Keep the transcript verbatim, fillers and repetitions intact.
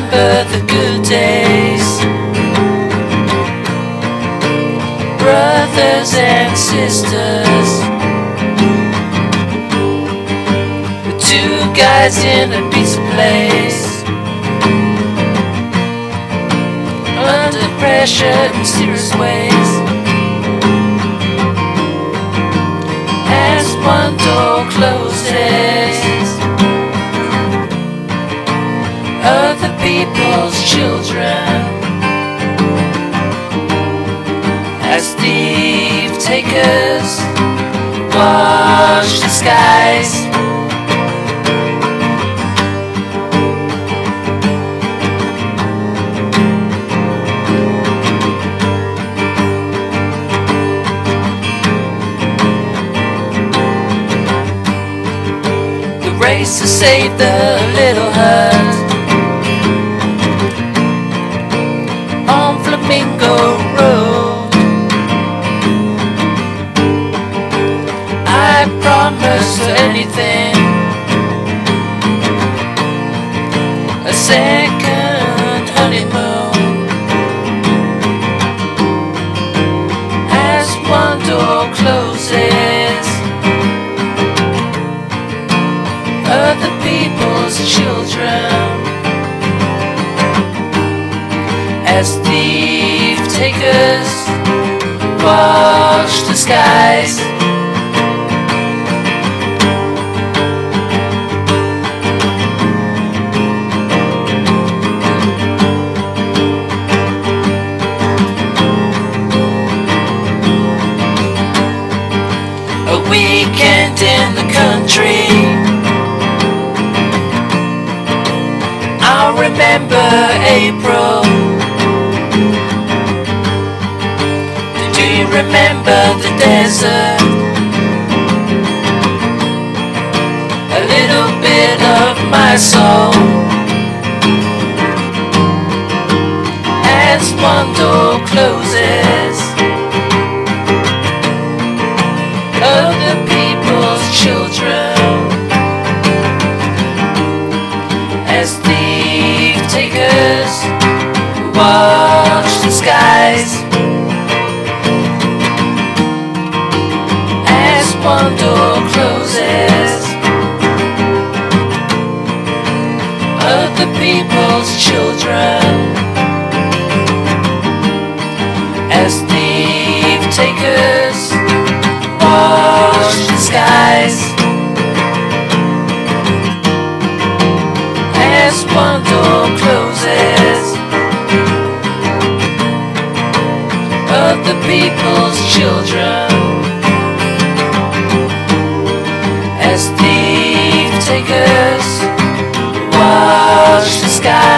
remember the good days, brothers and sisters, the two guys in a pizza place, under pressure in mysterious ways. As one door closes, other people's children, as thief takers watch the skies. Race to save the little hut on Flamingo Road. I promise anything, a second honeymoon. As one door closes, other people's children, as thief takers watch the skies. A weekend in the country, I'll remember April. Do you remember the desert? A little bit of my soul. As one door closes, other people's children, as thief takers watch the skies. As one door closes, other people's children, as thief takers watch the skies. As one door closes, other people's children, as thief takers watch the sky.